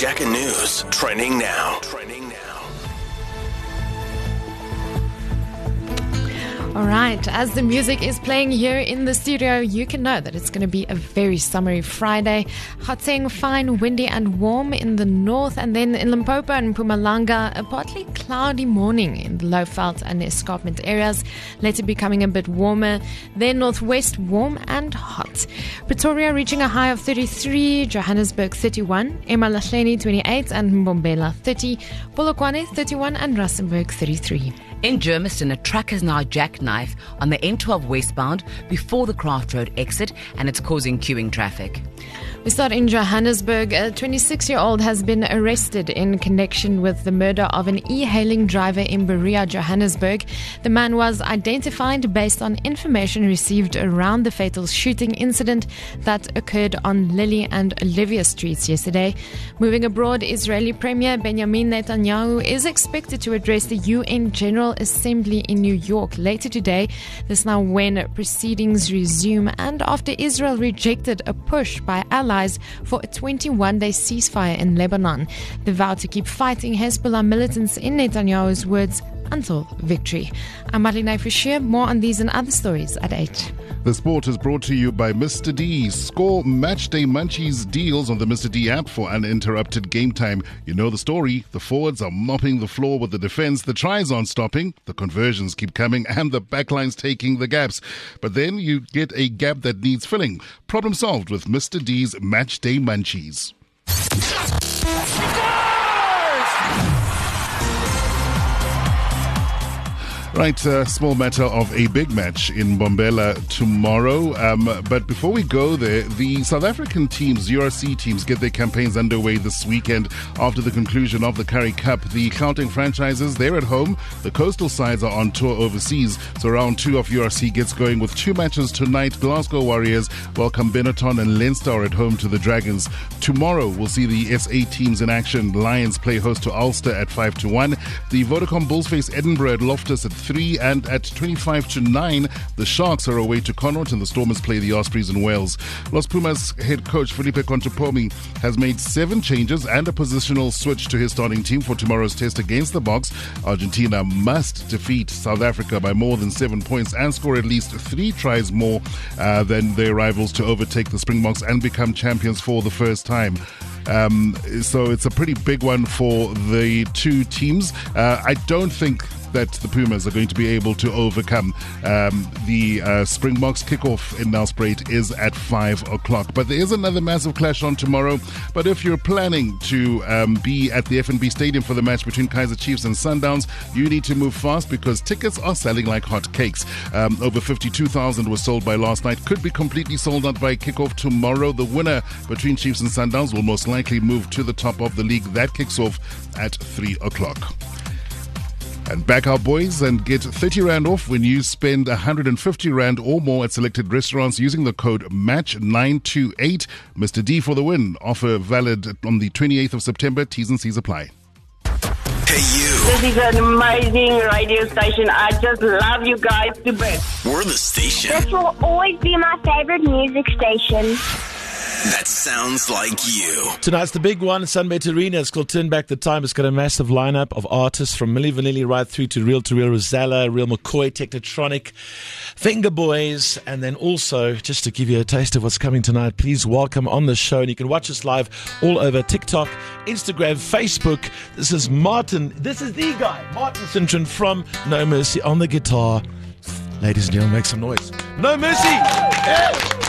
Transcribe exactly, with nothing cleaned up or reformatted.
Jack and News, trending now. Trending now. All right, as the music is playing here in the studio, you can know that it's going to be a very summery Friday. Gauteng, fine, windy and warm in the north, and then in Limpopo and Mpumalanga, a partly cloudy morning in the Lowveld and escarpment areas, later becoming a bit warmer. Then northwest, warm and hot. Pretoria reaching a high of thirty-three, Johannesburg thirty-one, eMalahleni twenty-eight and Mbombela thirty, Polokwane thirty-one and Rustenburg thirty-three. In Germiston, a truck has now jackknifed on the N twelve westbound before the Craft Road exit, and it's causing queuing traffic. We start in Johannesburg. A twenty-six-year-old has been arrested in connection with the murder of an e-hailing driver in Berea, Johannesburg. The man was identified based on information received around the fatal shooting incident that occurred on Lily and Olivia Streets yesterday. Moving abroad, Israeli Premier Benjamin Netanyahu is expected to address the U N General Assembly in New York later today. This now when proceedings resume and after Israel rejected a push by allies for a twenty-one day ceasefire in Lebanon. They vow to keep fighting Hezbollah militants, in Netanyahu's words, until victory. I'm Marlene Fischer. More on these and other stories at eight. The sport is brought to you by Mister D. Score Matchday Munchies deals on the Mister D app for uninterrupted game time. You know the story. The forwards are mopping the floor with the defense. The tries aren't stopping. The conversions keep coming and the backlines taking the gaps. But then you get a gap that needs filling. Problem solved with Mister D's Matchday Munchies. Right, uh, small matter of a big match in Mbombela tomorrow. Um, but before we go there, the South African teams, U R C teams, get their campaigns underway this weekend after the conclusion of the Currie Cup. The Gauteng franchises, they're at home. The coastal sides are on tour overseas. So round two of U R C gets going with two matches tonight. Glasgow Warriors welcome Benetton and Leinster at home to the Dragons. Tomorrow, we'll see the S A teams in action. Lions play host to Ulster at five to one. The Vodacom Bulls face Edinburgh at Loftus at three, and at twenty-five to nine, the Sharks are away to Connaught and the Stormers play the Ospreys in Wales. Los Pumas head coach Felipe Contepomi has made seven changes and a positional switch to his starting team for tomorrow's test against the Boks. Argentina must defeat South Africa by more than seven points and score at least three tries more uh, than their rivals to overtake the Springboks and become champions for the first time. Um, so it's a pretty big one for the two teams. Uh, I don't think that the Pumas are going to be able to overcome um, the uh, Springboks. Kickoff in Nelspruit is at five o'clock. But there is another massive clash on tomorrow. But if you're planning to um, be at the F N B Stadium for the match between Kaizer Chiefs and Sundowns, you need to move fast because tickets are selling like hotcakes. Um, over fifty-two thousand was sold by last night. Could be completely sold out by kickoff tomorrow. The winner between Chiefs and Sundowns will most likely move to the top of the league. That kicks off at three o'clock. And back our boys and get thirty rand off when you spend one hundred fifty rand or more at selected restaurants using the code match nine two eight. Mister D for the win. Offer valid on the twenty-eighth of September. T's and C's apply. Hey you. This is an amazing radio station. I just love you guys to bits. We're the station This will always be my favorite music station. that sounds like you. Tonight's the big one, Sunbet Arena. It's called Turn Back the Time. It's got a massive lineup of artists from Milli Vanilli right through to Real to Real, Rosella, Real McCoy, Technotronic, Finger Boys, and then also, just to give you a taste of what's coming tonight, please welcome on the show, and you can watch us live all over TikTok, Instagram, Facebook. This is Martin. This is the guy, Martin Sintron from No Mercy on the guitar. Ladies and gentlemen, make some noise. No Mercy! Yeah.